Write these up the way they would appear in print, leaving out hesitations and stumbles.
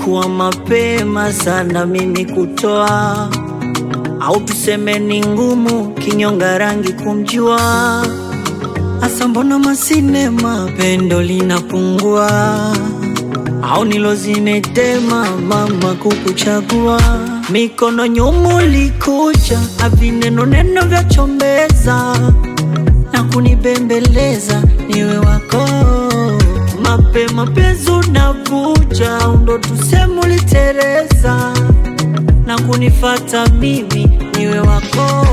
ilikuwa mapema sana mimi kutoa, au tuseme ni ngumu kinyonga rangi kumjua. Asa mbona masinema pendo linapungua, au nilo zimetema mama kukuchagua. Mikono nyumu likuja, avineno neno vya chombeza na kunibembeleza niwe wako. Mapema pezu na vuja, undo tusemu litereza na kunifata mimi niwe wako.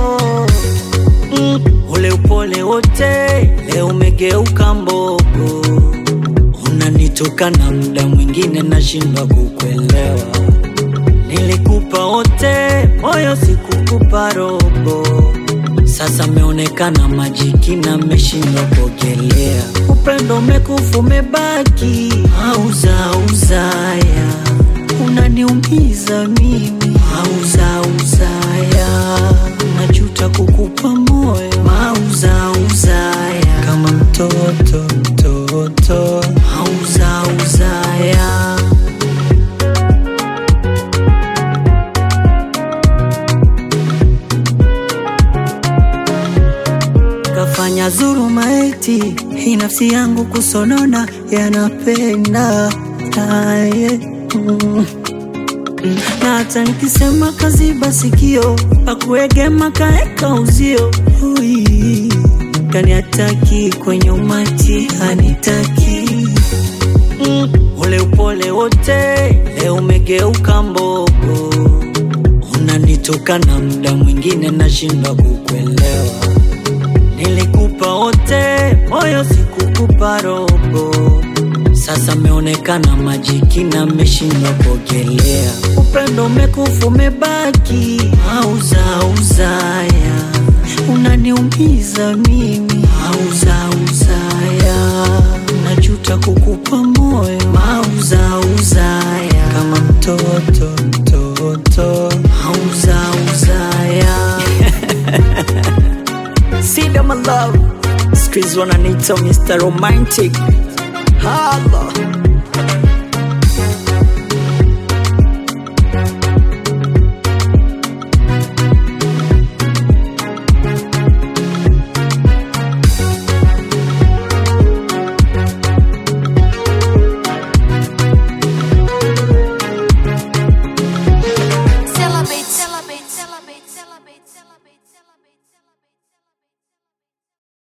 Ule upole wote leo umegeuka mbogo, unanitoka na muda mwingine nashindwa kukuelewa. Nilikupa wote moyo sikukupa robo, sasa meonekana majiki na meshindwa kuogelea. Upendo umekufa umebaki auzauzaya, unaniumiza mimi auzauzaya. Najuta kukupa moyo auzauzaya, kama mtoto auzauzaya. Kafanya dhuluma eti hii nafsi yangu kusonona yanapenda na hata nikisema kaziba sikio, pakuegema kaeka uzio. Kaniataki kwenye umati hanitaki. Ule upole wote leo umegeuka mbogo, unanitoka na muda mwingine nashindwa kukuelewa. Nilikupa wote moyo sikukupa robo, sasa meonekana majiki na meshindwa kuogelea. Upendo umekufa umebaki auzauzaya, unaniumiza mimi auzauzaya. Najuta kukupa moyo auzauzaya, kama mtoto auzauzaya. See them my love, squeeze wanna need some Mr. Romantic. Hello.